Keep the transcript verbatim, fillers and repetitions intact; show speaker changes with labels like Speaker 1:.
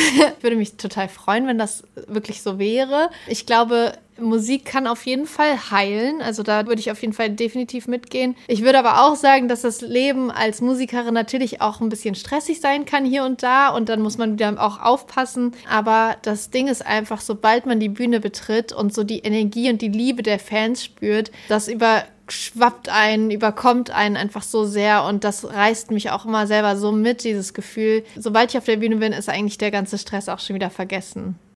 Speaker 1: Ich würde mich total freuen, wenn das wirklich so wäre. Ich glaube, Musik kann auf jeden Fall heilen. Also da würde ich auf jeden Fall definitiv mitgehen. Ich würde aber auch sagen, dass das Leben als Musikerin natürlich auch ein bisschen stressig sein kann hier und da. Und dann muss man wieder auch aufpassen. Aber das Ding ist einfach, sobald man die Bühne betritt und so die Energie und die Liebe der Fans spürt, das überschwappt einen, überkommt einen einfach so sehr. Und das reißt mich auch immer selber so mit, dieses Gefühl. Sobald ich auf der Bühne bin, ist eigentlich der ganze Stress auch schon wieder vergessen.